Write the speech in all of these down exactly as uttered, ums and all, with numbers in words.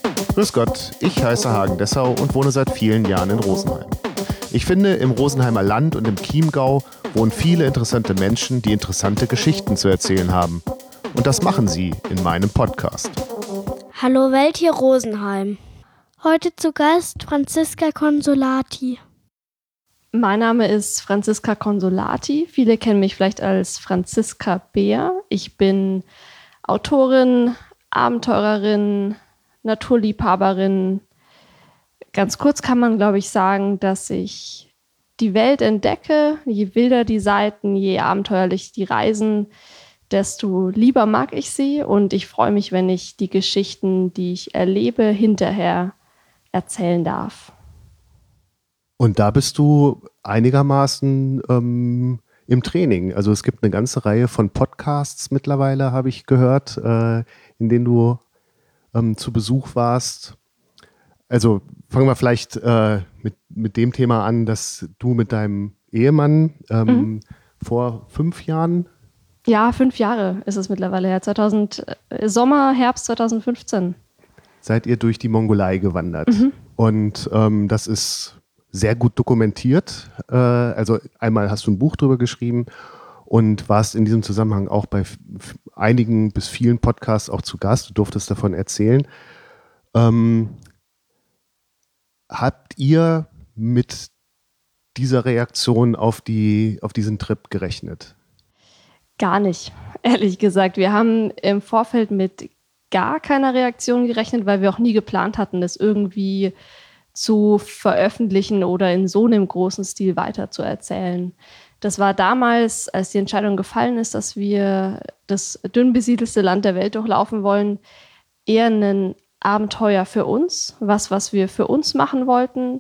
Grüß Gott, ich heiße Hagen Dessau und wohne seit vielen Jahren in Rosenheim. Ich finde, im Rosenheimer Land und im Chiemgau wohnen viele interessante Menschen, die interessante Geschichten zu erzählen haben. Und das machen sie in meinem Podcast. Hallo Welt, hier Rosenheim. Heute zu Gast Franziska Consolati. Mein Name ist Franziska Consolati. Viele kennen mich vielleicht als Franziska Beer. Ich bin Autorin, Abenteurerin, Naturliebhaberin. Ganz kurz kann man, glaube ich, sagen, dass ich die Welt entdecke. Je wilder die Seiten, je abenteuerlich die Reisen, desto lieber mag ich sie. Und ich freue mich, wenn ich die Geschichten, die ich erlebe, hinterher erzählen darf. Und da bist du einigermaßen ähm, im Training. Also es gibt eine ganze Reihe von Podcasts mittlerweile, habe ich gehört, äh, in denen du ähm, zu Besuch warst. Also fangen wir vielleicht äh, mit, mit dem Thema an, dass du mit deinem Ehemann ähm, mhm. vor fünf Jahren... Ja, fünf Jahre ist es mittlerweile her. zweitausend, äh, Sommer, Herbst zweitausendfünfzehn. Seid ihr durch die Mongolei gewandert. Mhm. Und ähm, das ist sehr gut dokumentiert. Äh, also einmal hast du ein Buch drüber geschrieben und warst in diesem Zusammenhang auch bei f- einigen bis vielen Podcasts auch zu Gast. Du durftest davon erzählen. Ähm, habt ihr mit dieser Reaktion auf, die, auf diesen Trip gerechnet? Gar nicht, ehrlich gesagt. Wir haben im Vorfeld mit gar keiner Reaktion gerechnet, weil wir auch nie geplant hatten, das irgendwie zu veröffentlichen oder in so einem großen Stil weiterzuerzählen. Das war damals, als die Entscheidung gefallen ist, dass wir das dünn besiedelste Land der Welt durchlaufen wollen, eher ein Abenteuer für uns, was, was wir für uns machen wollten.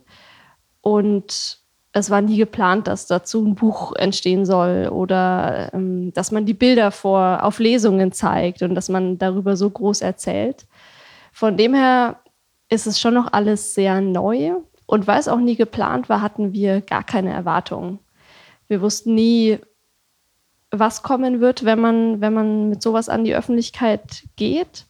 Und es war nie geplant, dass dazu ein Buch entstehen soll oder ähm, dass man die Bilder vor, auf Lesungen zeigt und dass man darüber so groß erzählt. Von dem her ist es schon noch alles sehr neu. Und weil es auch nie geplant war, hatten wir gar keine Erwartungen. Wir wussten nie, was kommen wird, wenn man, wenn man mit sowas an die Öffentlichkeit geht.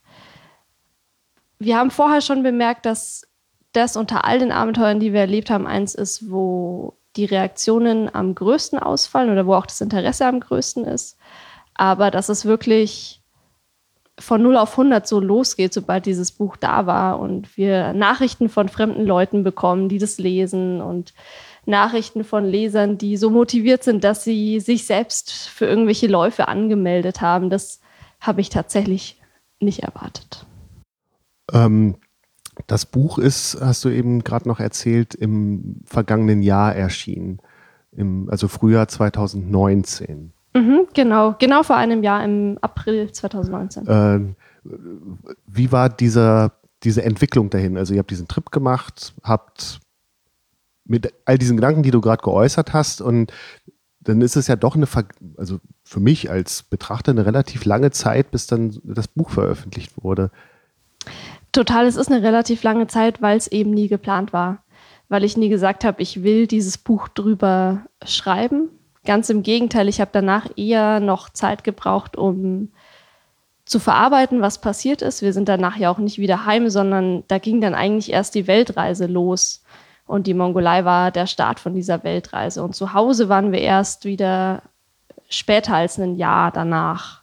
Wir haben vorher schon bemerkt, dass das unter all den Abenteuern, die wir erlebt haben, eins ist, wo die Reaktionen am größten ausfallen oder wo auch das Interesse am größten ist. Aber dass es wirklich von null auf hundert so losgeht, sobald dieses Buch da war und wir Nachrichten von fremden Leuten bekommen, die das lesen und Nachrichten von Lesern, die so motiviert sind, dass sie sich selbst für irgendwelche Läufe angemeldet haben. Das habe ich tatsächlich nicht erwartet. Ähm, das Buch ist, hast du eben gerade noch erzählt, im vergangenen Jahr erschienen, im, also Frühjahr zwanzig neunzehn. Mhm, genau, genau vor einem Jahr, im April zwanzig neunzehn. Ähm, wie war dieser, diese Entwicklung dahin? Also ihr habt diesen Trip gemacht, habt mit all diesen Gedanken, die du gerade geäußert hast, und dann ist es ja doch eine, also für mich als Betrachter eine relativ lange Zeit, bis dann das Buch veröffentlicht wurde. Total, es ist eine relativ lange Zeit, weil es eben nie geplant war. Weil ich nie gesagt habe, ich will dieses Buch drüber schreiben. Ganz im Gegenteil, ich habe danach eher noch Zeit gebraucht, um zu verarbeiten, was passiert ist. Wir sind danach ja auch nicht wieder heim, sondern da ging dann eigentlich erst die Weltreise los. Und die Mongolei war der Start von dieser Weltreise. Und zu Hause waren wir erst wieder später als ein Jahr danach.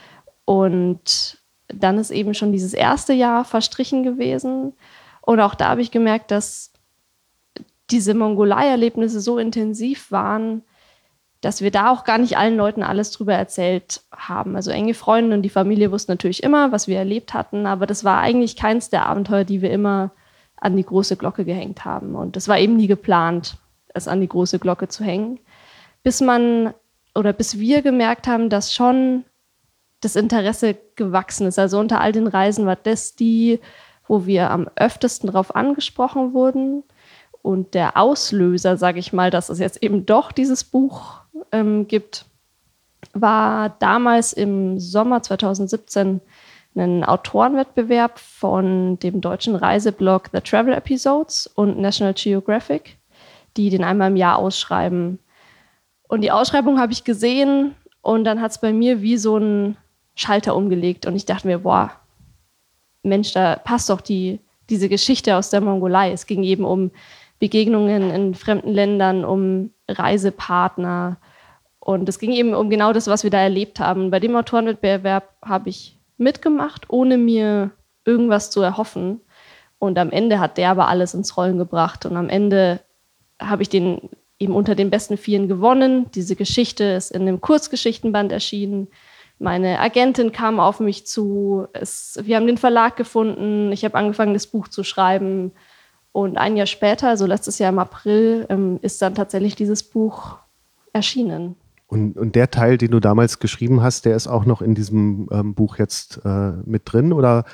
Und dann ist eben schon dieses erste Jahr verstrichen gewesen. Und auch da habe ich gemerkt, dass diese Mongolei-Erlebnisse so intensiv waren, dass wir da auch gar nicht allen Leuten alles drüber erzählt haben. Also enge Freunde und die Familie wussten natürlich immer, was wir erlebt hatten, aber das war eigentlich keins der Abenteuer, die wir immer an die große Glocke gehängt haben. Und es war eben nie geplant, es an die große Glocke zu hängen, bis man oder bis wir gemerkt haben, dass schon das Interesse gewachsen ist. Also unter all den Reisen war das die, wo wir am öftesten drauf angesprochen wurden. Und der Auslöser, sage ich mal, dass es jetzt eben doch dieses Buch ähm, gibt, war damals im Sommer zwanzig siebzehn ein Autorenwettbewerb von dem deutschen Reiseblog The Travel Episodes und National Geographic, die den einmal im Jahr ausschreiben. Und die Ausschreibung habe ich gesehen und dann hat es bei mir wie so ein Schalter umgelegt und ich dachte mir, boah, Mensch, da passt doch die, diese Geschichte aus der Mongolei. Es ging eben um Begegnungen in fremden Ländern, um Reisepartner. Und es ging eben um genau das, was wir da erlebt haben. Bei dem Autorenwettbewerb habe ich mitgemacht, ohne mir irgendwas zu erhoffen. Und am Ende hat der aber alles ins Rollen gebracht. Und am Ende habe ich den eben unter den besten Vieren gewonnen. Diese Geschichte ist in einem Kurzgeschichtenband erschienen. Meine Agentin kam auf mich zu. Es, wir haben den Verlag gefunden. Ich habe angefangen, das Buch zu schreiben. Und ein Jahr später, also letztes Jahr im April, ähm, ist dann tatsächlich dieses Buch erschienen. Und, und der Teil, den du damals geschrieben hast, der ist auch noch in diesem ähm, Buch jetzt äh, mit drin oder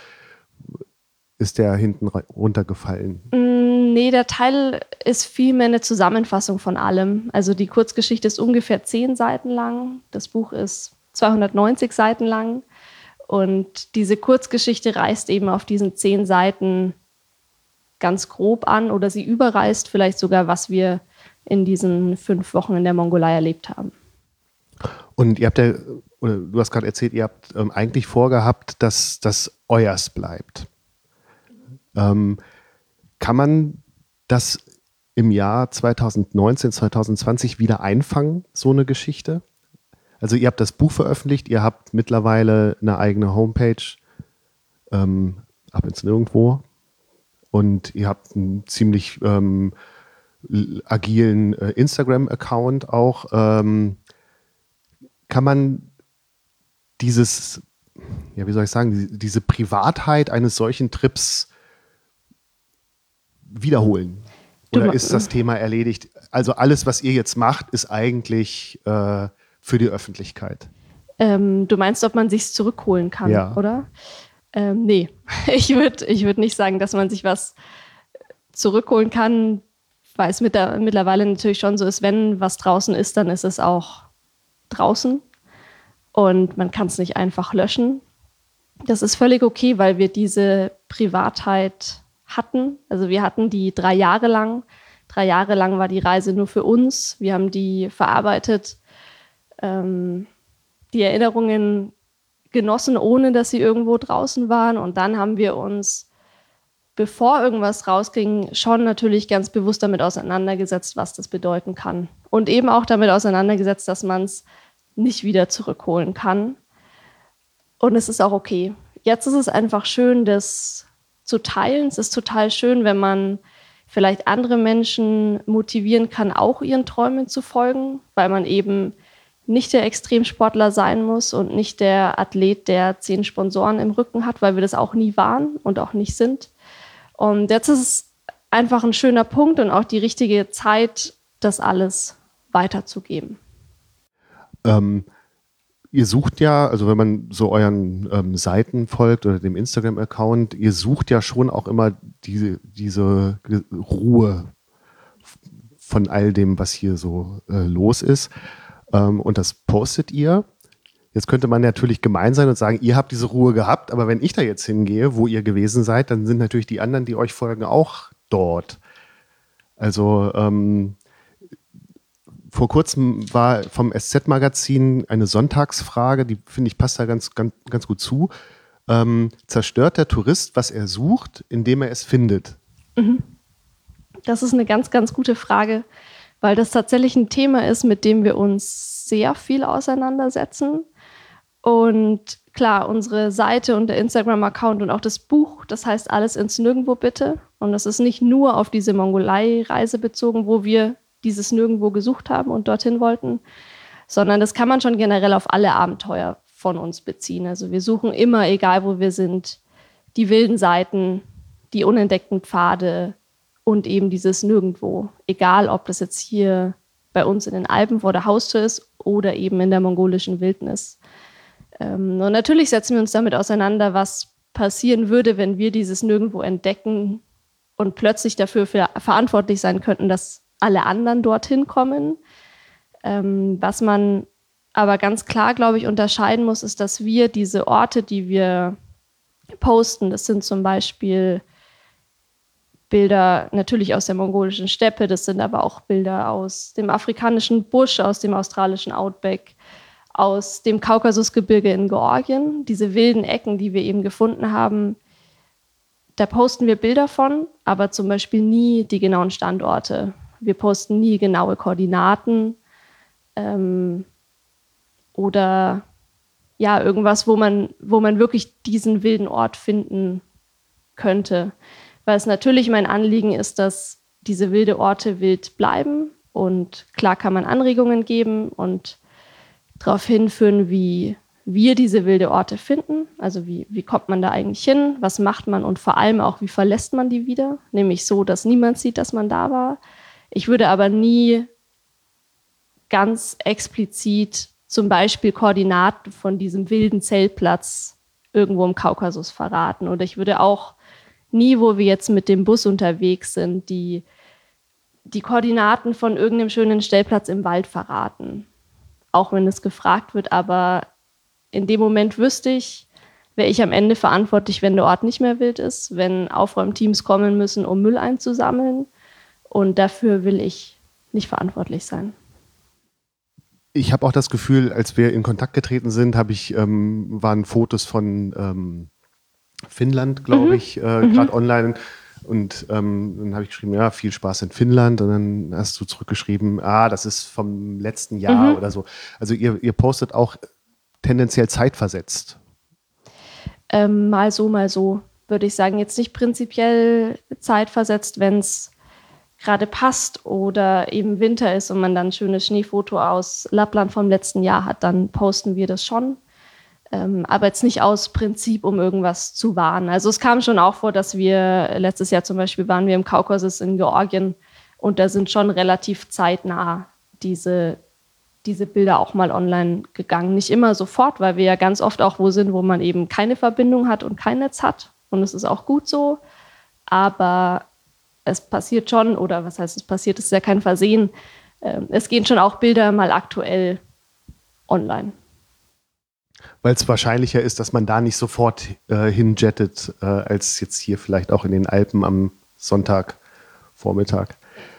ist der hinten runtergefallen? Mm, nee, der Teil ist vielmehr eine Zusammenfassung von allem. Also die Kurzgeschichte ist ungefähr zehn Seiten lang. Das Buch ist zweihundertneunzig Seiten lang. Und diese Kurzgeschichte reißt eben auf diesen zehn Seiten ganz grob an oder sie überreißt vielleicht sogar, was wir in diesen fünf Wochen in der Mongolei erlebt haben. Und ihr habt ja, oder du hast gerade erzählt, ihr habt ähm, eigentlich vorgehabt, dass das euers bleibt. Ähm, kann man das im Jahr zweitausendneunzehn, zweitausendzwanzig wieder einfangen, so eine Geschichte? Also ihr habt das Buch veröffentlicht, ihr habt mittlerweile eine eigene Homepage, ähm, ab ins Nirgendwo. Und ihr habt einen ziemlich ähm, agilen äh, Instagram-Account auch. Ähm, kann man dieses, ja, wie soll ich sagen, diese, diese Privatheit eines solchen Trips wiederholen? Oder Du, ist das Thema erledigt? Also alles, was ihr jetzt macht, ist eigentlich äh, für die Öffentlichkeit. Ähm, du meinst, ob man sich's zurückholen kann, Ja. oder? Ähm, nee, ich würde ich würd nicht sagen, dass man sich was zurückholen kann, weil es mit der, mittlerweile natürlich schon so ist, wenn was draußen ist, dann ist es auch draußen und man kann es nicht einfach löschen. Das ist völlig okay, weil wir diese Privatheit hatten. Also wir hatten die drei Jahre lang. Drei Jahre lang war die Reise nur für uns. Wir haben die verarbeitet, ähm, die Erinnerungen genossen, ohne dass sie irgendwo draußen waren. Und dann haben wir uns, bevor irgendwas rausging, schon natürlich ganz bewusst damit auseinandergesetzt, was das bedeuten kann. Und eben auch damit auseinandergesetzt, dass man es nicht wieder zurückholen kann. Und es ist auch okay. Jetzt ist es einfach schön, das zu teilen. Es ist total schön, wenn man vielleicht andere Menschen motivieren kann, auch ihren Träumen zu folgen, weil man eben nicht der Extremsportler sein muss und nicht der Athlet, der zehn Sponsoren im Rücken hat, weil wir das auch nie waren und auch nicht sind. Und jetzt ist es einfach ein schöner Punkt und auch die richtige Zeit, das alles weiterzugeben. Ähm, ihr sucht ja, also wenn man so euren ähm, Seiten folgt oder dem Instagram-Account, ihr sucht ja schon auch immer diese, diese Ruhe von all dem, was hier so äh, los ist. Ähm, und das postet ihr. Jetzt könnte man natürlich gemein sein und sagen, ihr habt diese Ruhe gehabt, aber wenn ich da jetzt hingehe, wo ihr gewesen seid, dann sind natürlich die anderen, die euch folgen, auch dort. Also ähm, vor kurzem war vom S Z-Magazin eine Sonntagsfrage, die finde ich passt da ganz, ganz, ganz gut zu. Ähm, zerstört der Tourist, was er sucht, indem er es findet? Mhm. Das ist eine ganz, ganz gute Frage, weil das tatsächlich ein Thema ist, mit dem wir uns sehr viel auseinandersetzen. Und klar, unsere Seite und der Instagram-Account und auch das Buch, das heißt alles ins Nirgendwo bitte. Und das ist nicht nur auf diese Mongolei-Reise bezogen, wo wir dieses Nirgendwo gesucht haben und dorthin wollten, sondern das kann man schon generell auf alle Abenteuer von uns beziehen. Also wir suchen immer, egal wo wir sind, die wilden Seiten, die unentdeckten Pfade und eben dieses Nirgendwo. Egal, ob das jetzt hier bei uns in den Alpen vor der Haustür ist oder eben in der mongolischen Wildnis. Ähm, und natürlich setzen wir uns damit auseinander, was passieren würde, wenn wir dieses Nirgendwo entdecken und plötzlich dafür für verantwortlich sein könnten, dass alle anderen dorthin kommen. Ähm, was man aber ganz klar, glaube ich, unterscheiden muss, ist, dass wir diese Orte, die wir posten, das sind zum Beispiel Bilder natürlich aus der mongolischen Steppe, das sind aber auch Bilder aus dem afrikanischen Busch, aus dem australischen Outback, aus dem Kaukasusgebirge in Georgien. Diese wilden Ecken, die wir eben gefunden haben, da posten wir Bilder von, aber zum Beispiel nie die genauen Standorte. Wir posten nie genaue Koordinaten ähm, oder ja, irgendwas, wo man, wo man wirklich diesen wilden Ort finden könnte. Weil es natürlich mein Anliegen ist, dass diese wilden Orte wild bleiben. Und klar kann man Anregungen geben und darauf hinführen, wie wir diese wilde Orte finden. Also wie, wie kommt man da eigentlich hin? Was macht man? Und vor allem auch, wie verlässt man die wieder? Nämlich so, dass niemand sieht, dass man da war. Ich würde aber nie ganz explizit zum Beispiel Koordinaten von diesem wilden Zeltplatz irgendwo im Kaukasus verraten. Oder ich würde auch nie, wo wir jetzt mit dem Bus unterwegs sind, die, die Koordinaten von irgendeinem schönen Stellplatz im Wald verraten. Auch wenn es gefragt wird, aber in dem Moment wüsste ich, wäre ich am Ende verantwortlich, wenn der Ort nicht mehr wild ist, wenn Aufräumteams kommen müssen, um Müll einzusammeln. Und dafür will ich nicht verantwortlich sein. Ich habe auch das Gefühl, als wir in Kontakt getreten sind, habe ich, ähm, waren Fotos von ähm, Finnland, glaube Mhm. ich, äh, Mhm. gerade online. Und ähm, dann habe ich geschrieben, ja, viel Spaß in Finnland. Und dann hast du zurückgeschrieben, ah, das ist vom letzten Jahr Mhm. oder so. Also ihr, ihr postet auch tendenziell zeitversetzt. Ähm, mal so, mal so, würde ich sagen. Jetzt nicht prinzipiell zeitversetzt, wenn es gerade passt oder eben Winter ist und man dann ein schönes Schneefoto aus Lappland vom letzten Jahr hat, dann posten wir das schon. Ähm, aber jetzt nicht aus Prinzip, um irgendwas zu warnen. Also es kam schon auch vor, dass wir, letztes Jahr zum Beispiel waren wir im Kaukasus in Georgien und da sind schon relativ zeitnah diese, diese Bilder auch mal online gegangen. Nicht immer sofort, weil wir ja ganz oft auch wo sind, wo man eben keine Verbindung hat und kein Netz hat. Und es ist auch gut so. Aber es passiert schon, oder was heißt es passiert, es ist ja kein Versehen. Ähm, es gehen schon auch Bilder mal aktuell online. Weil es wahrscheinlicher ist, dass man da nicht sofort äh, hinjettet, äh, als jetzt hier vielleicht auch in den Alpen am Sonntagvormittag.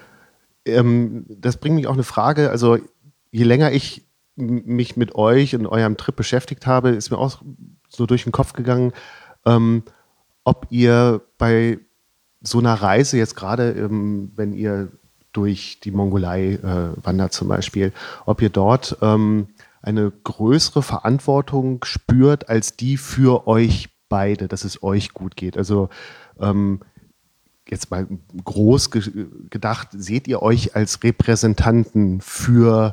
Ähm, das bringt mich auch eine Frage, also je länger ich m- mich mit euch und eurem Trip beschäftigt habe, ist mir auch so durch den Kopf gegangen, ähm, ob ihr bei so einer Reise jetzt gerade, ähm, wenn ihr durch die Mongolei äh, wandert zum Beispiel, ob ihr dort ähm, eine größere Verantwortung spürt als die für euch beide, dass es euch gut geht. Also ähm, jetzt mal groß ge- gedacht, seht ihr euch als Repräsentanten für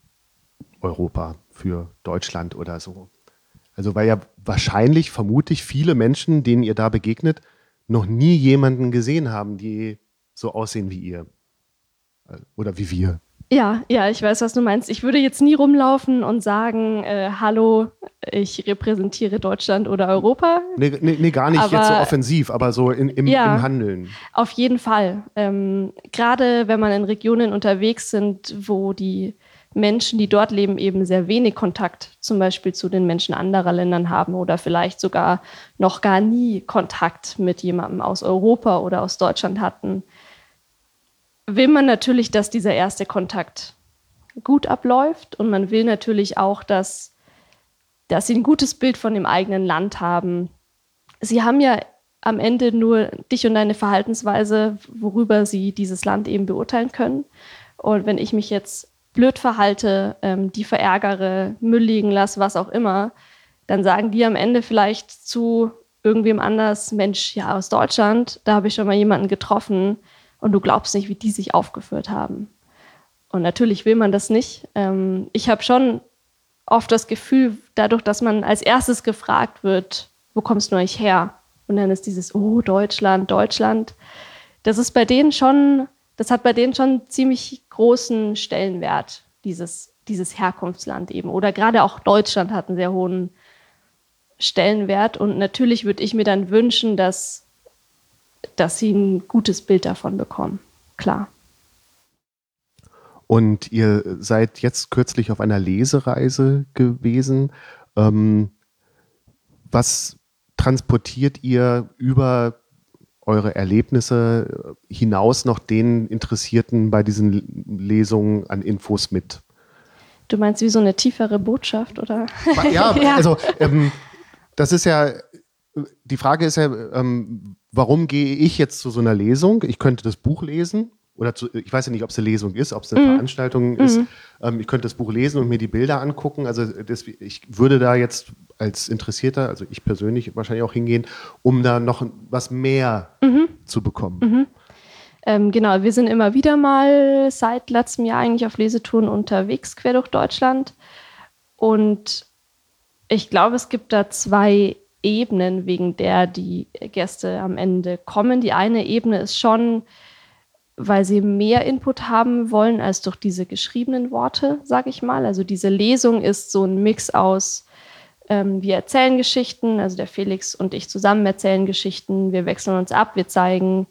Europa, für Deutschland oder so? Also weil ja wahrscheinlich, vermute ich, viele Menschen, denen ihr da begegnet, noch nie jemanden gesehen haben, die so aussehen wie ihr. Oder wie wir. Ja, ja, ich weiß, was du meinst. Ich würde jetzt nie rumlaufen und sagen, äh, hallo, ich repräsentiere Deutschland oder Europa. Nee, nee, nee gar nicht Aber- jetzt so offensiv, aber so in, im, Ja. im Handeln. Auf jeden Fall. Ähm, gerade wenn man in Regionen unterwegs sind, wo die Menschen, die dort leben, eben sehr wenig Kontakt zum Beispiel zu den Menschen anderer Ländern haben oder vielleicht sogar noch gar nie Kontakt mit jemandem aus Europa oder aus Deutschland hatten, will man natürlich, dass dieser erste Kontakt gut abläuft und man will natürlich auch, dass, dass sie ein gutes Bild von dem eigenen Land haben. Sie haben ja am Ende nur dich und deine Verhaltensweise, worüber sie dieses Land eben beurteilen können. Und wenn ich mich jetzt blöd verhalte, ähm, die verärgere, Müll liegen lasse, was auch immer, dann sagen die am Ende vielleicht zu irgendwem anders, Mensch, ja, aus Deutschland, da habe ich schon mal jemanden getroffen und du glaubst nicht, wie die sich aufgeführt haben. Und natürlich will man das nicht. Ähm, ich habe schon oft das Gefühl, dadurch, dass man als erstes gefragt wird, wo kommst du eigentlich her? Und dann ist dieses, oh, Deutschland, Deutschland. Das ist bei denen schon, das hat bei denen schon ziemlich großen Stellenwert, dieses, dieses Herkunftsland eben. Oder gerade auch Deutschland hat einen sehr hohen Stellenwert. Und natürlich würde ich mir dann wünschen, dass, dass sie ein gutes Bild davon bekommen. Klar. Und ihr seid jetzt kürzlich auf einer Lesereise gewesen. Ähm, was transportiert ihr über eure Erlebnisse hinaus noch den Interessierten bei diesen Lesungen an Infos mit? Du meinst wie so eine tiefere Botschaft, oder? Ja, Ja. also ähm, das ist ja, die Frage ist ja, ähm, warum gehe ich jetzt zu so einer Lesung? Ich könnte das Buch lesen. Oder zu, ich weiß ja nicht, ob es eine Lesung ist, ob es eine mhm. Veranstaltung ist. Mhm. Ähm, ich könnte das Buch lesen und mir die Bilder angucken. Also das, ich würde da jetzt als Interessierter, also ich persönlich wahrscheinlich auch hingehen, um da noch was mehr mhm. zu bekommen. Mhm. Ähm, genau, wir sind immer wieder mal seit letztem Jahr eigentlich auf Lesetouren unterwegs, quer durch Deutschland. Und ich glaube, es gibt da zwei Ebenen, wegen der die Gäste am Ende kommen. Die eine Ebene ist schon, weil sie mehr Input haben wollen als durch diese geschriebenen Worte, sage ich mal. Also diese Lesung ist so ein Mix aus, ähm, wir erzählen Geschichten, also der Felix und ich zusammen erzählen Geschichten, wir wechseln uns ab, wir zeigen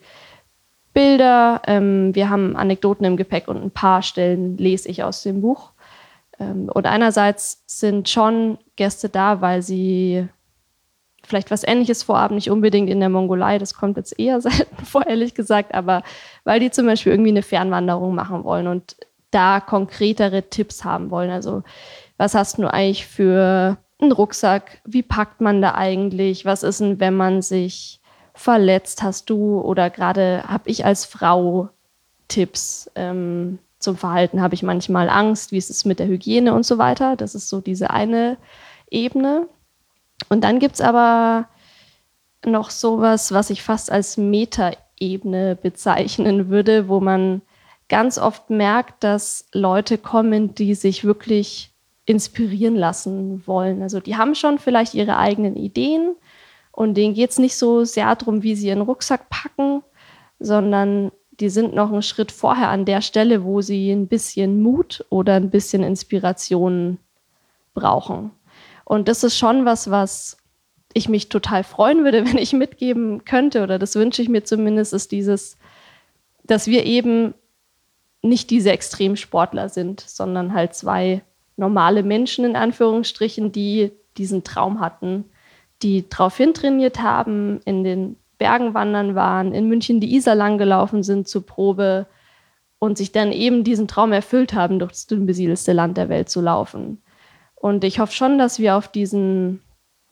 Bilder, ähm, wir haben Anekdoten im Gepäck und ein paar Stellen lese ich aus dem Buch. Ähm, und einerseits sind schon Gäste da, weil sie vielleicht was Ähnliches vorhaben, nicht unbedingt in der Mongolei, das kommt jetzt eher selten vor, ehrlich gesagt, aber weil die zum Beispiel irgendwie eine Fernwanderung machen wollen und da konkretere Tipps haben wollen. Also was hast du eigentlich für einen Rucksack? Wie packt man da eigentlich? Was ist denn, wenn man sich verletzt? Hast du oder gerade habe ich als Frau Tipps ähm, zum Verhalten? Habe ich manchmal Angst? Wie ist es mit der Hygiene und so weiter? Das ist so diese eine Ebene. Und dann gibt es aber noch sowas, was ich fast als Metaebene bezeichnen würde, wo man ganz oft merkt, dass Leute kommen, die sich wirklich inspirieren lassen wollen. Also die haben schon vielleicht ihre eigenen Ideen und denen geht es nicht so sehr darum, wie sie ihren Rucksack packen, sondern die sind noch einen Schritt vorher an der Stelle, wo sie ein bisschen Mut oder ein bisschen Inspiration brauchen. Und das ist schon was, was ich mich total freuen würde, wenn ich mitgeben könnte, oder das wünsche ich mir zumindest, ist dieses, dass wir eben nicht diese Extremsportler sind, sondern halt zwei normale Menschen in Anführungsstrichen, die diesen Traum hatten, die drauf hintrainiert haben, in den Bergen wandern waren, in München die Isar lang gelaufen sind zur Probe und sich dann eben diesen Traum erfüllt haben, durch das dünn besiedelste Land der Welt zu laufen. Und ich hoffe schon, dass wir auf diesen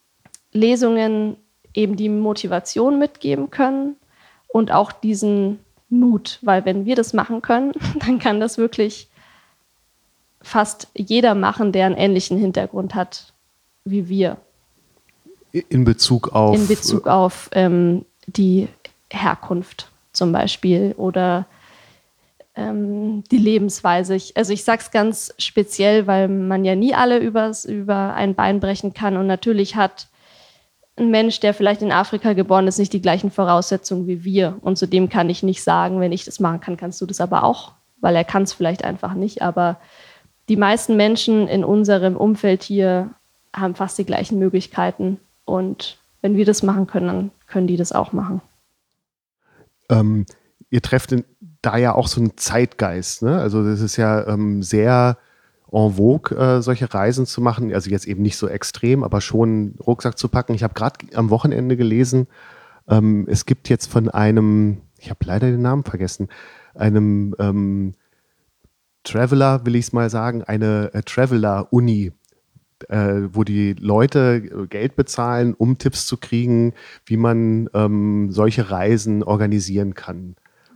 Lesungen eben die Motivation mitgeben können und auch diesen Mut, weil wenn wir das machen können, dann kann das wirklich fast jeder machen, der einen ähnlichen Hintergrund hat wie wir. In Bezug auf? In Bezug auf ähm, die Herkunft zum Beispiel oder ähm, die Lebensweise. Ich, also ich sage es ganz speziell, weil man ja nie alle übers, über ein Bein brechen kann. Und natürlich hat ein Mensch, der vielleicht in Afrika geboren ist, nicht die gleichen Voraussetzungen wie wir. Und zudem kann ich nicht sagen, wenn ich das machen kann, kannst du das aber auch, weil er kann es vielleicht einfach nicht. Aber die meisten Menschen in unserem Umfeld hier haben fast die gleichen Möglichkeiten. Und wenn wir das machen können, dann können die das auch machen. Ähm, ihr trefft in, da ja auch so einen Zeitgeist, ne? Also das ist ja ähm, sehr en vogue, äh, solche Reisen zu machen. Also jetzt eben nicht so extrem, aber schon einen Rucksack zu packen. Ich habe gerade am Wochenende gelesen, ähm, es gibt jetzt von einem, ich habe leider den Namen vergessen, einem ähm, Traveler, will ich es mal sagen, eine äh, Traveler-Uni, äh, wo die Leute Geld bezahlen, um Tipps zu kriegen, wie man ähm, solche Reisen organisieren kann.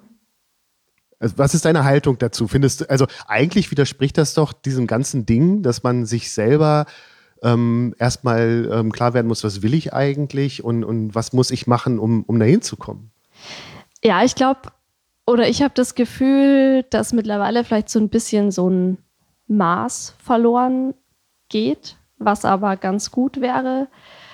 Also was ist deine Haltung dazu? Findest du, also eigentlich widerspricht das doch diesem ganzen Ding, dass man sich selber ähm, erstmal ähm, klar werden muss, was will ich eigentlich und, und was muss ich machen, um, um dahin zu kommen? Ja, ich glaube, oder ich habe das Gefühl, dass mittlerweile vielleicht so ein bisschen so ein Maß verloren geht, was aber ganz gut wäre.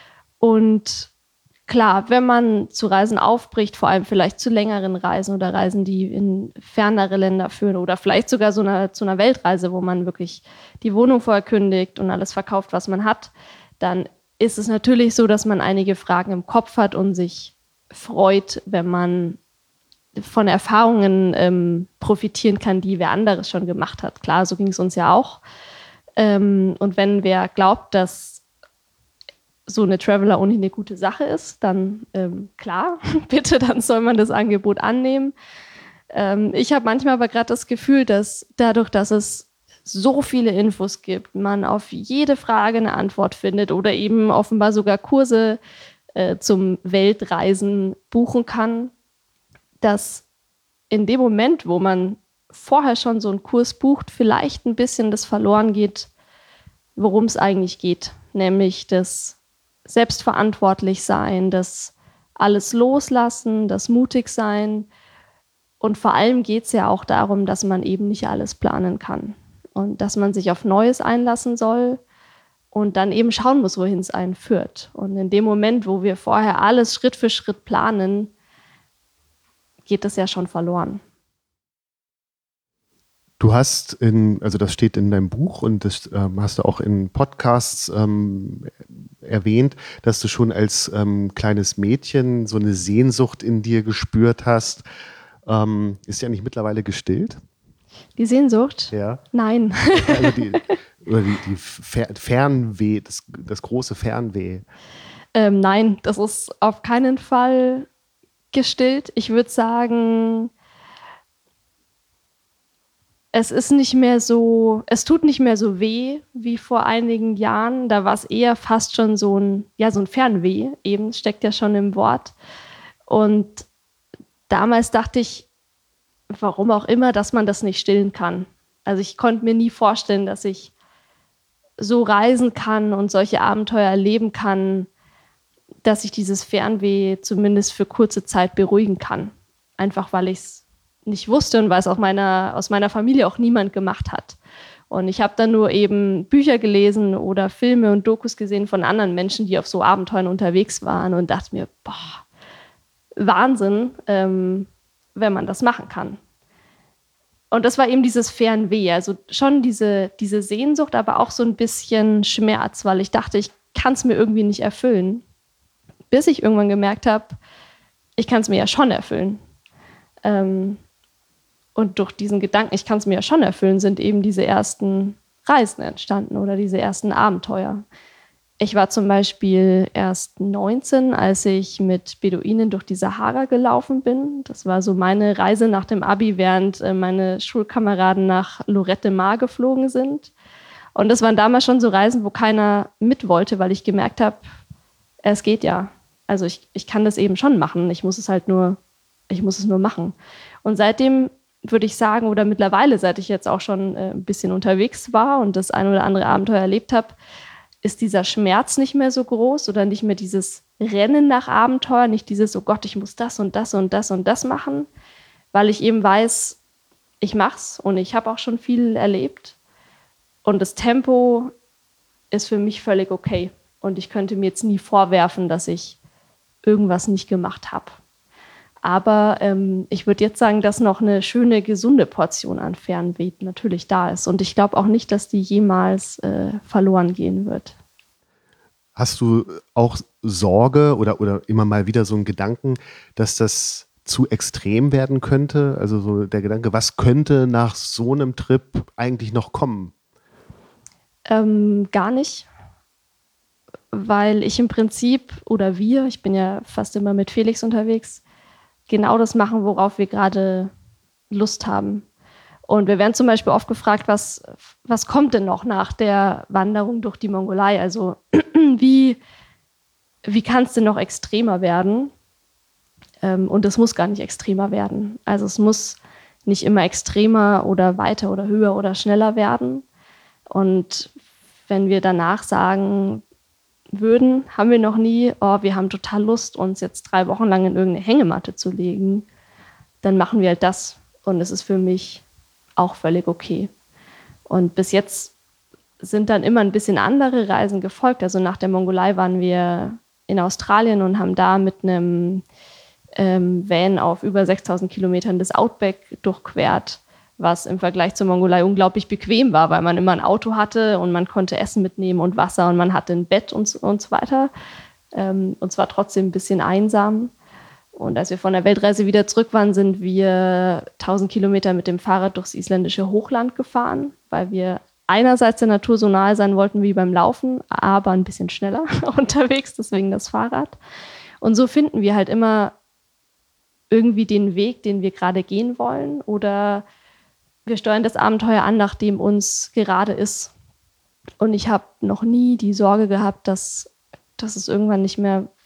Und klar, wenn man zu Reisen aufbricht, vor allem vielleicht zu längeren Reisen oder Reisen, die in fernere Länder führen oder vielleicht sogar so eine, zu einer Weltreise, wo man wirklich die Wohnung vorher kündigt und alles verkauft, was man hat, dann ist es natürlich so, dass man einige Fragen im Kopf hat und sich freut, wenn man von Erfahrungen ähm, profitieren kann, die wer anderes schon gemacht hat. Klar, so ging es uns ja auch. Ähm, und wenn wer glaubt, dass so eine Traveler-Uni eine gute Sache ist, dann ähm, klar, bitte, dann soll man das Angebot annehmen. Ähm, ich habe manchmal aber gerade das Gefühl, dass dadurch, dass es so viele Infos gibt, man auf jede Frage eine Antwort findet oder eben offenbar sogar Kurse äh, zum Weltreisen buchen kann, dass in dem Moment, wo man vorher schon so einen Kurs bucht, vielleicht ein bisschen das verloren geht, worum es eigentlich geht, nämlich das Selbstverantwortlichsein, das alles loslassen, das mutig sein. Und vor allem geht es ja auch darum, dass man eben nicht alles planen kann und dass man sich auf Neues einlassen soll und dann eben schauen muss, wohin es einen führt. Und in dem Moment, wo wir vorher alles Schritt für Schritt planen, geht das ja schon verloren. Du hast in, also das steht in deinem Buch und das ähm, hast du auch in Podcasts ähm, erwähnt, dass du schon als ähm, kleines Mädchen so eine Sehnsucht in dir gespürt hast. Ähm, ist die eigentlich mittlerweile gestillt? Die Sehnsucht? Ja. Nein. Also die, oder die, die Fer- Fernweh, das, das große Fernweh. Ähm, nein, das ist auf keinen Fall gestillt. Ich würde sagen, es ist nicht mehr so, es tut nicht mehr so weh wie vor einigen Jahren. Da war es eher fast schon so ein, ja, so ein Fernweh, eben, steckt ja schon im Wort. Und damals dachte ich, warum auch immer, dass man das nicht stillen kann. Also ich konnte mir nie vorstellen, dass ich so reisen kann und solche Abenteuer erleben kann, dass ich dieses Fernweh zumindest für kurze Zeit beruhigen kann. Einfach weil ich es nicht wusste und weil es auch meiner, aus meiner Familie auch niemand gemacht hat. Und ich habe dann nur eben Bücher gelesen oder Filme und Dokus gesehen von anderen Menschen, die auf so Abenteuern unterwegs waren und dachte mir, boah, Wahnsinn, ähm, wenn man das machen kann. Und das war eben dieses Fernweh, also schon diese, diese Sehnsucht, aber auch so ein bisschen Schmerz, weil ich dachte, ich kann es mir irgendwie nicht erfüllen. Bis ich irgendwann gemerkt habe, ich kann es mir ja schon erfüllen. Ähm, und durch diesen Gedanken, ich kann es mir ja schon erfüllen, sind eben diese ersten Reisen entstanden oder diese ersten Abenteuer. Ich war zum Beispiel erst neunzehn, als ich mit Beduinen durch die Sahara gelaufen bin. Das war so meine Reise nach dem Abi, während äh, meine Schulkameraden nach Lorette Mar geflogen sind. Und das waren damals schon so Reisen, wo keiner mit wollte, weil ich gemerkt habe, es geht ja. Also ich, ich kann das eben schon machen. Ich muss es halt nur, ich muss es nur machen. Und seitdem würde ich sagen, oder mittlerweile, seit ich jetzt auch schon äh, ein bisschen unterwegs war und das ein oder andere Abenteuer erlebt habe, ist dieser Schmerz nicht mehr so groß oder nicht mehr dieses Rennen nach Abenteuer, nicht dieses, oh Gott, ich muss das und das und das und das machen, weil ich eben weiß, ich mach's und ich habe auch schon viel erlebt und das Tempo ist für mich völlig okay und ich könnte mir jetzt nie vorwerfen, dass ich irgendwas nicht gemacht habe. Aber ähm, ich würde jetzt sagen, dass noch eine schöne, gesunde Portion an Fernweh natürlich da ist. Und ich glaube auch nicht, dass die jemals äh, verloren gehen wird. Hast du auch Sorge oder, oder immer mal wieder so einen Gedanken, dass das zu extrem werden könnte? Also so der Gedanke, was könnte nach so einem Trip eigentlich noch kommen? Ähm, gar nicht. Weil ich im Prinzip, oder wir, ich bin ja fast immer mit Felix unterwegs, genau das machen, worauf wir gerade Lust haben. Und wir werden zum Beispiel oft gefragt, was, was kommt denn noch nach der Wanderung durch die Mongolei? Also wie, wie kann es denn noch extremer werden? Ähm, und es muss gar nicht extremer werden. Also es muss nicht immer extremer oder weiter oder höher oder schneller werden. Und wenn wir danach sagen würden, haben wir noch nie, oh, wir haben total Lust, uns jetzt drei Wochen lang in irgendeine Hängematte zu legen, dann machen wir halt das. Und es ist für mich auch völlig okay. Und bis jetzt sind dann immer ein bisschen andere Reisen gefolgt. Also nach der Mongolei waren wir in Australien und haben da mit einem ähm, Van auf über sechstausend Kilometern das Outback durchquert, was im Vergleich zur Mongolei unglaublich bequem war, weil man immer ein Auto hatte und man konnte Essen mitnehmen und Wasser und man hatte ein Bett und, und so weiter. Ähm, und zwar trotzdem ein bisschen einsam. Und als wir von der Weltreise wieder zurück waren, sind wir tausend Kilometer mit dem Fahrrad durchs isländische Hochland gefahren, weil wir einerseits der Natur so nahe sein wollten wie beim Laufen, aber ein bisschen schneller unterwegs, deswegen das Fahrrad. Und so finden wir halt immer irgendwie den Weg, den wir gerade gehen wollen, oder wir steuern das Abenteuer an, nachdem uns gerade ist. Und ich habe noch nie die Sorge gehabt, dass, dass es irgendwann nicht mehr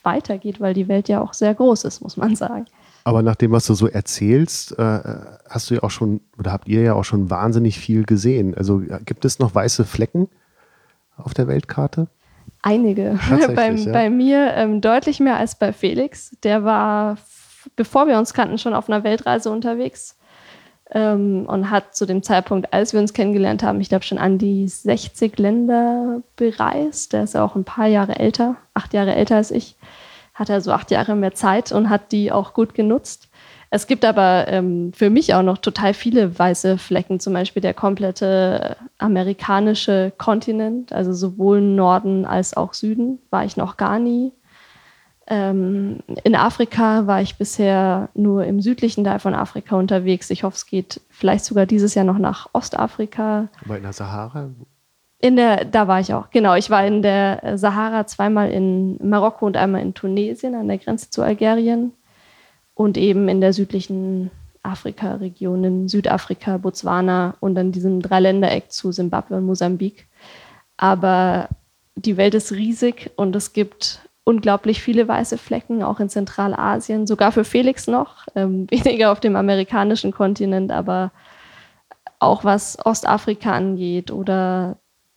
weitergeht, weil die Welt ja auch sehr groß ist, muss man sagen. Aber nach dem, was du so erzählst, äh, hast du ja auch schon, oder habt ihr ja auch schon wahnsinnig viel gesehen. Also gibt es noch weiße Flecken auf der Weltkarte? Einige. bei, ja. bei mir ähm, deutlich mehr als bei Felix. Der war, f- bevor wir uns kannten, schon auf einer Weltreise unterwegs ähm, und hat zu dem Zeitpunkt, als wir uns kennengelernt haben, ich glaube schon an die sechzig Länder bereist. Der ist ja auch ein paar Jahre älter, acht Jahre älter als ich. Hat er so acht Jahre mehr Zeit und hat die auch gut genutzt. Es gibt aber ähm, für mich auch noch total viele weiße Flecken, zum Beispiel der komplette amerikanische Kontinent, also sowohl Norden als auch Süden, war ich noch gar nie. Ähm, in Afrika war ich bisher nur im südlichen Teil von Afrika unterwegs. Ich hoffe, es geht vielleicht sogar dieses Jahr noch nach Ostafrika. Aber in der Sahara? In der, da war ich auch, genau. Ich war in der Sahara zweimal in Marokko und einmal in Tunesien an der Grenze zu Algerien und eben in der südlichen Afrika-Region, in Südafrika, Botswana und dann diesem Dreiländereck zu Simbabwe und Mosambik. Aber die Welt ist riesig und es gibt unglaublich viele weiße Flecken, auch in Zentralasien, sogar für Felix noch, ähm, weniger auf dem amerikanischen Kontinent, aber auch was Ostafrika angeht oder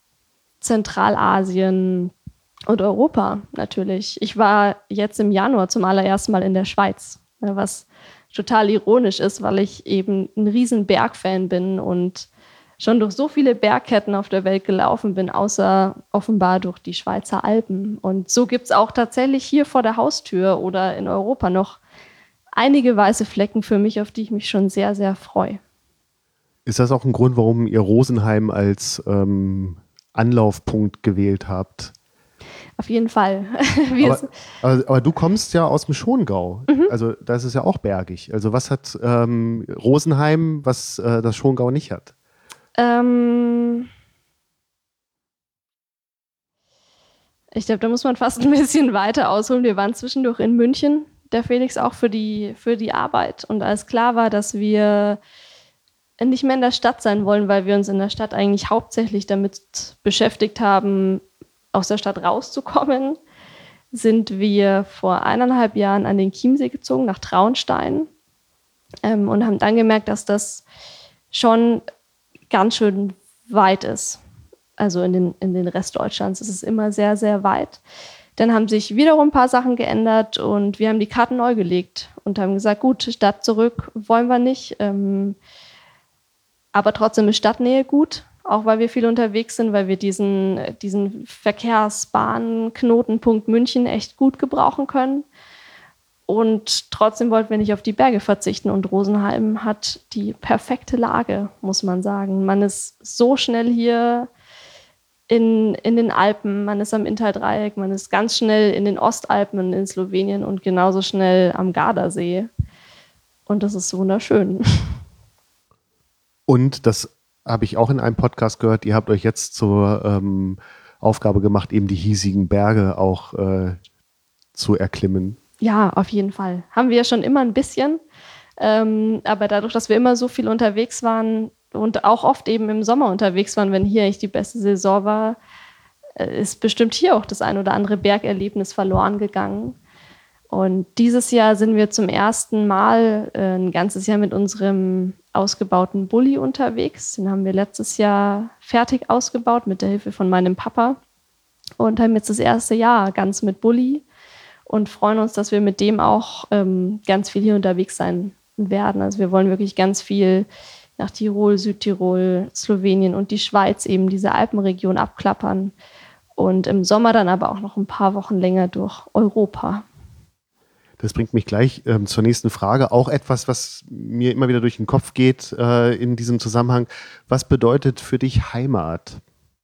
Zentralasien und Europa natürlich. Ich war jetzt im Januar zum allerersten Mal in der Schweiz, was total ironisch ist, weil ich eben ein riesen Bergfan bin und schon durch so viele Bergketten auf der Welt gelaufen bin, außer offenbar durch die Schweizer Alpen. Und so gibt es auch tatsächlich hier vor der Haustür oder in Europa noch einige weiße Flecken für mich, auf die ich mich schon sehr, sehr freue. Ist das auch ein Grund, warum ihr Rosenheim als ähm, Anlaufpunkt gewählt habt? Auf jeden Fall. aber, aber, aber du kommst ja aus dem Schongau. Mhm. Also da ist es ja auch bergig. Also was hat ähm, Rosenheim, was äh, das Schongau nicht hat? Ähm ich glaube, da muss man fast ein bisschen weiter ausholen. Wir waren zwischendurch in München, der Felix auch für die, für die Arbeit. Und als klar war, dass wir nicht mehr in der Stadt sein wollen, weil wir uns in der Stadt eigentlich hauptsächlich damit beschäftigt haben, aus der Stadt rauszukommen, sind wir vor eineinhalb Jahren an den Chiemsee gezogen, nach Traunstein, ähm, und haben dann gemerkt, dass das schon ganz schön weit ist. Also in den, in den Rest Deutschlands ist es immer sehr, sehr weit. Dann haben sich wiederum ein paar Sachen geändert und wir haben die Karten neu gelegt und haben gesagt, gut, Stadt zurück wollen wir nicht, ähm, aber trotzdem ist Stadtnähe gut, auch weil wir viel unterwegs sind, weil wir diesen, diesen Verkehrsbahnknotenpunkt München echt gut gebrauchen können. Und trotzdem wollten wir nicht auf die Berge verzichten. Und Rosenheim hat die perfekte Lage, muss man sagen. Man ist so schnell hier in, in den Alpen, man ist am Inntal-Dreieck, man ist ganz schnell in den Ostalpen in Slowenien und genauso schnell am Gardasee. Und das ist wunderschön. Und das habe ich auch in einem Podcast gehört, ihr habt euch jetzt zur ähm, Aufgabe gemacht, eben die hiesigen Berge auch äh, zu erklimmen. Ja, auf jeden Fall. Haben wir schon immer ein bisschen. Ähm, aber dadurch, dass wir immer so viel unterwegs waren und auch oft eben im Sommer unterwegs waren, wenn hier eigentlich die beste Saison war, äh, ist bestimmt hier auch das ein oder andere Bergerlebnis verloren gegangen. Und dieses Jahr sind wir zum ersten Mal äh, ein ganzes Jahr mit unserem ausgebauten Bulli unterwegs. Den haben wir letztes Jahr fertig ausgebaut mit der Hilfe von meinem Papa und haben jetzt das erste Jahr ganz mit Bulli und freuen uns, dass wir mit dem auch ähm, ganz viel hier unterwegs sein werden. Also wir wollen wirklich ganz viel nach Tirol, Südtirol, Slowenien und die Schweiz, eben diese Alpenregion abklappern und im Sommer dann aber auch noch ein paar Wochen länger durch Europa. Das bringt mich gleich ähm, zur nächsten Frage. Auch etwas, was mir immer wieder durch den Kopf geht äh, in diesem Zusammenhang. Was bedeutet für dich Heimat?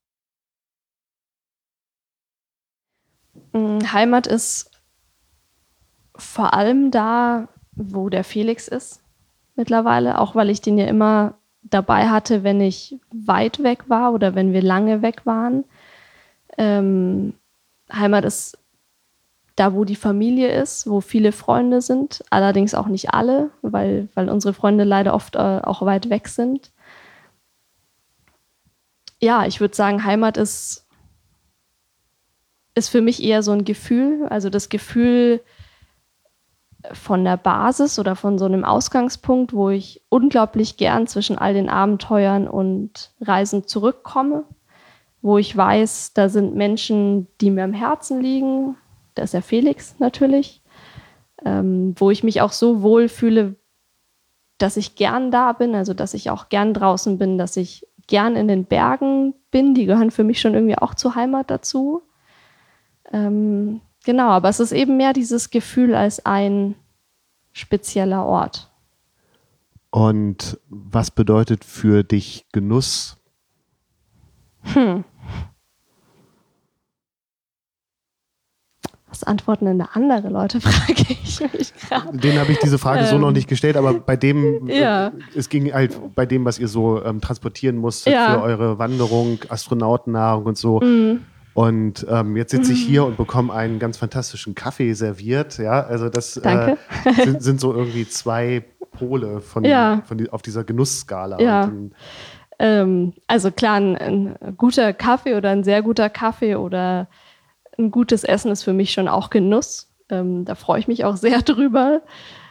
Heimat ist vor allem da, wo der Felix ist mittlerweile, auch weil ich den ja immer dabei hatte, wenn ich weit weg war oder wenn wir lange weg waren. Ähm, Heimat ist da, wo die Familie ist, wo viele Freunde sind, allerdings auch nicht alle, weil, weil unsere Freunde leider oft äh, auch weit weg sind. Ja, ich würde sagen, Heimat ist ist für mich eher so ein Gefühl, also das Gefühl von der Basis oder von so einem Ausgangspunkt, wo ich unglaublich gern zwischen all den Abenteuern und Reisen zurückkomme, wo ich weiß, da sind Menschen, die mir am Herzen liegen, da ist der Felix natürlich, ähm, wo ich mich auch so wohl fühle, dass ich gern da bin, also dass ich auch gern draußen bin, dass ich gern in den Bergen bin, die gehören für mich schon irgendwie auch zur Heimat dazu. Ähm, genau, aber es ist eben mehr dieses Gefühl als ein spezieller Ort. Und was bedeutet für dich Genuss? Hm. Was antworten denn da andere Leute, frage ich mich gerade. Den habe ich diese Frage ähm, so noch nicht gestellt, aber bei dem, ja. äh, es ging halt bei dem, was ihr so ähm, transportieren musstet ja. für eure Wanderung, Astronautennahrung und so. Mm. Und ähm, jetzt sitze ich hier und bekomme einen ganz fantastischen Kaffee serviert. Ja, also das äh, sind, sind so irgendwie zwei Pole von, ja. von die, auf dieser Genussskala. Ja. Und, ähm, also klar, ein, ein guter Kaffee oder ein sehr guter Kaffee oder ein gutes Essen ist für mich schon auch Genuss. Ähm, da freue ich mich auch sehr drüber.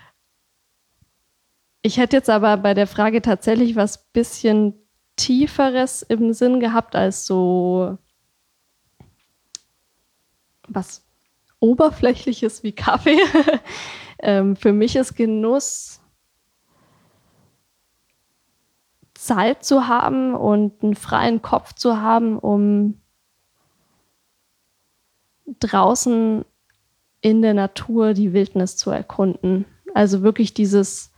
Ich hätte jetzt aber bei der Frage tatsächlich was bisschen Tieferes im Sinn gehabt als so was Oberflächliches wie Kaffee. ähm, für mich ist Genuss, Zeit zu haben und einen freien Kopf zu haben, um draußen in der Natur die Wildnis zu erkunden. Also wirklich dieses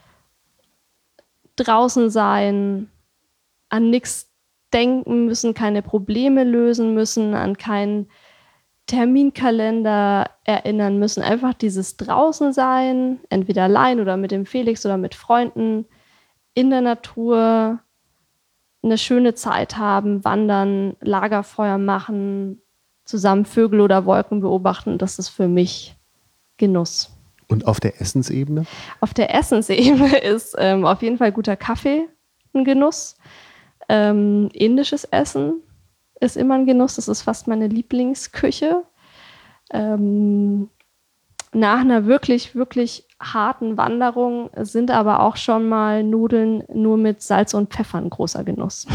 draußen sein, an nichts denken müssen, keine Probleme lösen müssen, an keinen Terminkalender erinnern müssen. Einfach dieses draußen sein, entweder allein oder mit dem Felix oder mit Freunden, in der Natur, eine schöne Zeit haben, wandern, Lagerfeuer machen, zusammen Vögel oder Wolken beobachten. Das ist für mich Genuss. Und auf der Essensebene? Auf der Essensebene ist ähm, auf jeden Fall guter Kaffee ein Genuss. Ähm, indisches Essen ist immer ein Genuss. Das ist fast meine Lieblingsküche. Ähm, nach einer wirklich, wirklich harten Wanderung sind aber auch schon mal Nudeln nur mit Salz und Pfeffer ein großer Genuss.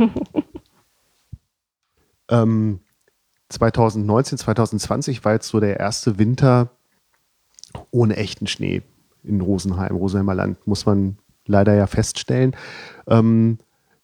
ähm, zwanzig neunzehn, zwanzig zwanzig war jetzt so der erste Winter ohne echten Schnee in Rosenheim, Rosenheimer Land, muss man leider ja feststellen. Ähm,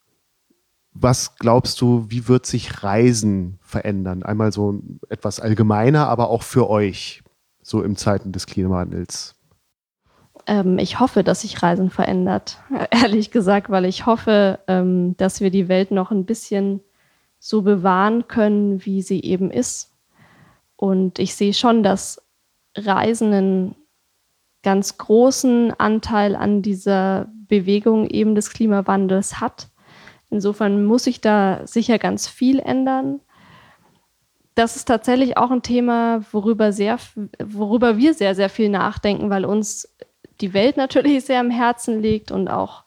was glaubst du, wie wird sich Reisen verändern? Einmal so etwas allgemeiner, aber auch für euch, so im Zeiten des Klimawandels. Ähm, ich hoffe, dass sich Reisen verändert, ehrlich gesagt, weil ich hoffe, ähm, dass wir die Welt noch ein bisschen so bewahren können, wie sie eben ist. Und ich sehe schon, dass Reisen einen ganz großen Anteil an dieser Bewegung eben des Klimawandels hat. Insofern muss sich da sicher ganz viel ändern. Das ist tatsächlich auch ein Thema, worüber, sehr, worüber wir sehr, sehr viel nachdenken, weil uns die Welt natürlich sehr am Herzen liegt und auch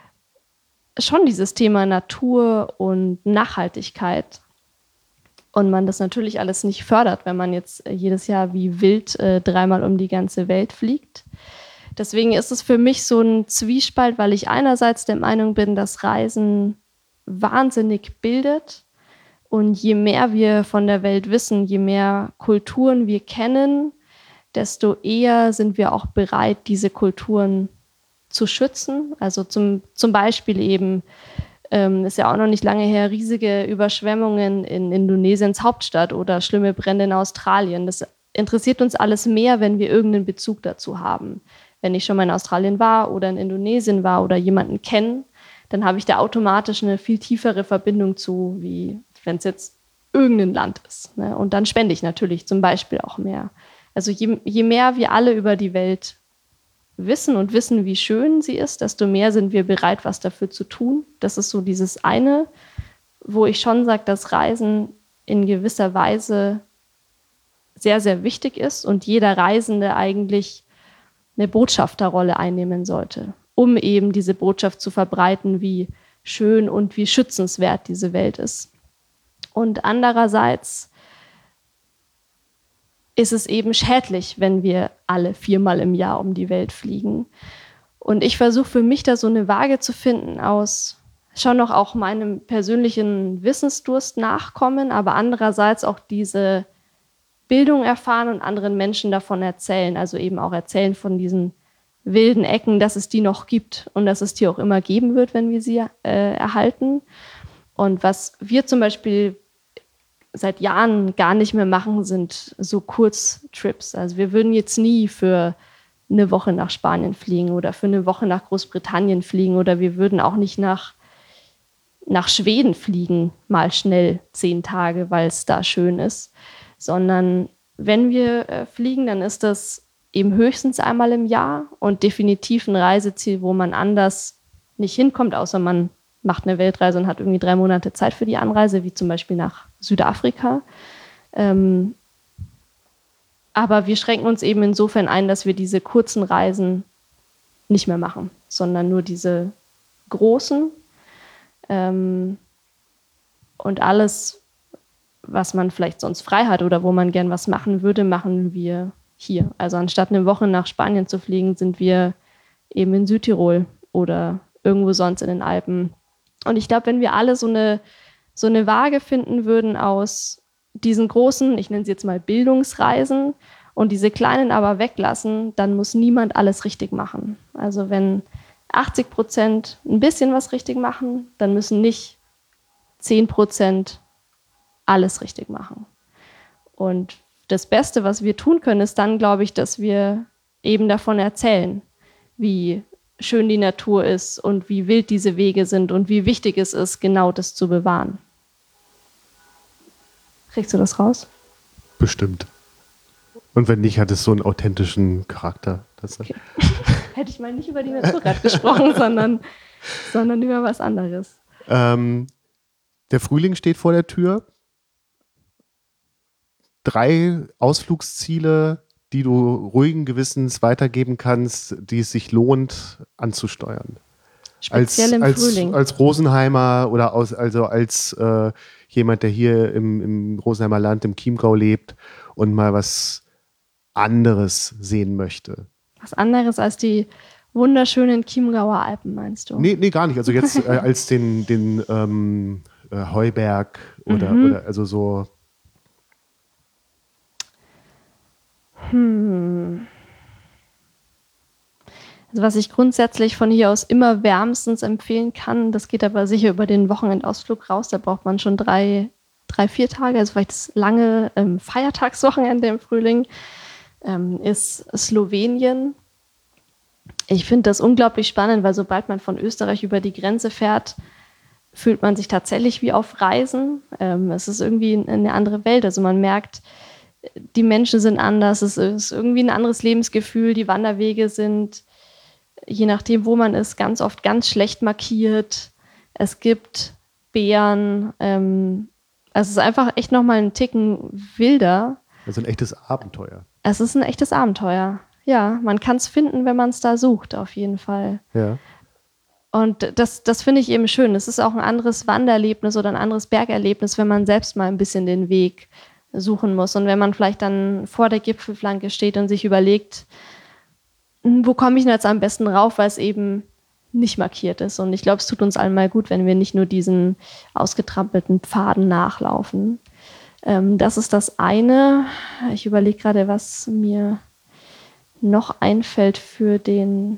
schon dieses Thema Natur und Nachhaltigkeit. Und man das natürlich alles nicht fördert, wenn man jetzt jedes Jahr wie wild äh, dreimal um die ganze Welt fliegt. Deswegen ist es für mich so ein Zwiespalt, weil ich einerseits der Meinung bin, dass Reisen wahnsinnig bildet. Und je mehr wir von der Welt wissen, je mehr Kulturen wir kennen, desto eher sind wir auch bereit, diese Kulturen zu schützen. Also zum, zum Beispiel eben, ähm, ist ja auch noch nicht lange her, riesige Überschwemmungen in Indonesiens Hauptstadt oder schlimme Brände in Australien. Das interessiert uns alles mehr, wenn wir irgendeinen Bezug dazu haben. Wenn ich schon mal in Australien war oder in Indonesien war oder jemanden kenne, dann habe ich da automatisch eine viel tiefere Verbindung zu, wie wenn es jetzt irgendein Land ist. Ne? Und dann spende ich natürlich zum Beispiel auch mehr. Also je, je mehr wir alle über die Welt wissen und wissen, wie schön sie ist, desto mehr sind wir bereit, was dafür zu tun. Das ist so dieses eine, wo ich schon sage, dass Reisen in gewisser Weise sehr, sehr wichtig ist und jeder Reisende eigentlich eine Botschafterrolle einnehmen sollte, um eben diese Botschaft zu verbreiten, wie schön und wie schützenswert diese Welt ist. Und andererseits ist es eben schädlich, wenn wir alle viermal im Jahr um die Welt fliegen. Und ich versuche für mich da so eine Waage zu finden aus schon noch auch meinem persönlichen Wissensdurst nachkommen, aber andererseits auch diese Bildung erfahren und anderen Menschen davon erzählen. Also eben auch erzählen von diesen wilden Ecken, dass es die noch gibt und dass es die auch immer geben wird, wenn wir sie äh, erhalten. Und was wir zum Beispiel seit Jahren gar nicht mehr machen, sind so Kurztrips. Also wir würden jetzt nie für eine Woche nach Spanien fliegen oder für eine Woche nach Großbritannien fliegen oder wir würden auch nicht nach, nach Schweden fliegen, mal schnell zehn Tage, weil es da schön ist. Sondern wenn wir äh, fliegen, dann ist das eben höchstens einmal im Jahr und definitiv ein Reiseziel, wo man anders nicht hinkommt, außer man macht eine Weltreise und hat irgendwie drei Monate Zeit für die Anreise, wie zum Beispiel nach Südafrika. Ähm, aber wir schränken uns eben insofern ein, dass wir diese kurzen Reisen nicht mehr machen, sondern nur diese großen. Ähm, und alles, was man vielleicht sonst frei hat oder wo man gern was machen würde, machen wir hier. Also anstatt eine Woche nach Spanien zu fliegen, sind wir eben in Südtirol oder irgendwo sonst in den Alpen. Und ich glaube, wenn wir alle so eine, so eine Waage finden würden aus diesen großen, ich nenne sie jetzt mal Bildungsreisen, und diese kleinen aber weglassen, dann muss niemand alles richtig machen. Also wenn achtzig Prozent ein bisschen was richtig machen, dann müssen nicht zehn Prozent alles richtig machen. Und das Beste, was wir tun können, ist dann, glaube ich, dass wir eben davon erzählen, wie schön die Natur ist und wie wild diese Wege sind und wie wichtig es ist, genau das zu bewahren. Kriegst du das raus? Bestimmt. Und wenn nicht, hat es so einen authentischen Charakter. Das okay. Hätte ich mal nicht über die Natur gerade gesprochen, sondern, sondern über was anderes. Ähm, der Frühling steht vor der Tür. Drei Ausflugsziele, die du ruhigen Gewissens weitergeben kannst, die es sich lohnt anzusteuern. Speziell als, im als, Frühling. Als Rosenheimer oder aus, also als äh, jemand, der hier im, im Rosenheimer Land, im Chiemgau lebt und mal was anderes sehen möchte. Was anderes als die wunderschönen Chiemgauer Alpen, meinst du? Nee, nee, gar nicht. Also jetzt äh, als den, den ähm, äh, Heuberg oder, mhm. oder also so. Hm. Also was ich grundsätzlich von hier aus immer wärmstens empfehlen kann, das geht aber sicher über den Wochenendausflug raus, da braucht man schon drei, drei vier Tage, also vielleicht das lange ähm, Feiertagswochenende im Frühling, ähm, ist Slowenien. Ich finde das unglaublich spannend, weil sobald man von Österreich über die Grenze fährt, fühlt man sich tatsächlich wie auf Reisen. Ähm, es ist irgendwie eine andere Welt, also man merkt, die Menschen sind anders, es ist irgendwie ein anderes Lebensgefühl, die Wanderwege sind, je nachdem, wo man ist, ganz oft ganz schlecht markiert. Es gibt Bären. Ähm, es ist einfach echt nochmal ein Ticken wilder. Also ein echtes Abenteuer. Es ist ein echtes Abenteuer. Ja, man kann es finden, wenn man es da sucht, auf jeden Fall. Ja. Und das, das finde ich eben schön. Es ist auch ein anderes Wandererlebnis oder ein anderes Bergerlebnis, wenn man selbst mal ein bisschen den Weg suchen muss. Und wenn man vielleicht dann vor der Gipfelflanke steht und sich überlegt, wo komme ich denn jetzt am besten rauf, weil es eben nicht markiert ist. Und ich glaube, es tut uns allen mal gut, wenn wir nicht nur diesen ausgetrampelten Pfaden nachlaufen. Ähm, das ist das eine. Ich überlege gerade, was mir noch einfällt für den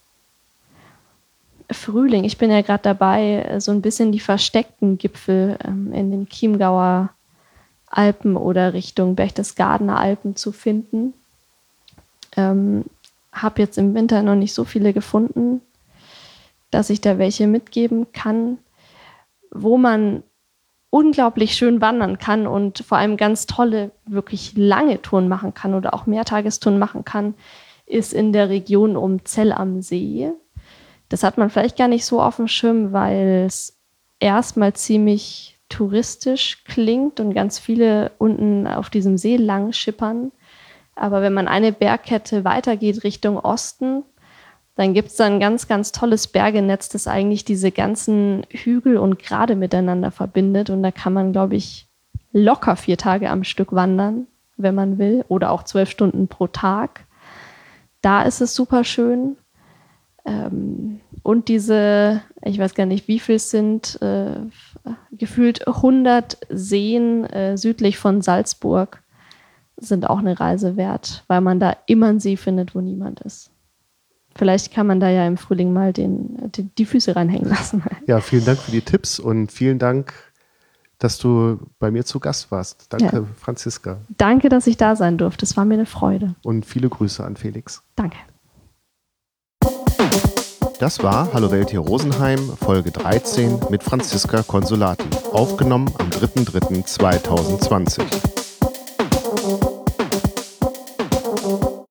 Frühling. Ich bin ja gerade dabei, so ein bisschen die versteckten Gipfel ähm, in den Chiemgauer Alpen oder Richtung Berchtesgadener Alpen zu finden. Ähm, habe jetzt im Winter noch nicht so viele gefunden, dass ich da welche mitgeben kann, wo man unglaublich schön wandern kann und vor allem ganz tolle, wirklich lange Touren machen kann oder auch Mehrtagestouren machen kann, ist in der Region um Zell am See. Das hat man vielleicht gar nicht so auf dem Schirm, weil es erstmal ziemlich touristisch klingt und ganz viele unten auf diesem See lang schippern. Aber wenn man eine Bergkette weitergeht Richtung Osten, dann gibt es da ein ganz, ganz tolles Bergenetz, das eigentlich diese ganzen Hügel und Grade miteinander verbindet. Und da kann man, glaube ich, locker vier Tage am Stück wandern. wenn man will, oder auch zwölf Stunden pro Tag. Da ist es super schön. Ähm, und diese, ich weiß gar nicht, wie viel es sind, äh, gefühlt hundert Seen äh, südlich von Salzburg sind auch eine Reise wert, weil man da immer einen See findet, wo niemand ist. Vielleicht kann man da ja im Frühling mal den, die, die Füße reinhängen lassen. Ja, vielen Dank für die Tipps und vielen Dank, dass du bei mir zu Gast warst. Danke, ja. Franziska. Danke, dass ich da sein durfte. Es war mir eine Freude. Und viele Grüße an Felix. Danke. Das war Hallo Welt hier Rosenheim, Folge dreizehn mit Franziska Consolati, aufgenommen am dritter dritter zweitausendzwanzig.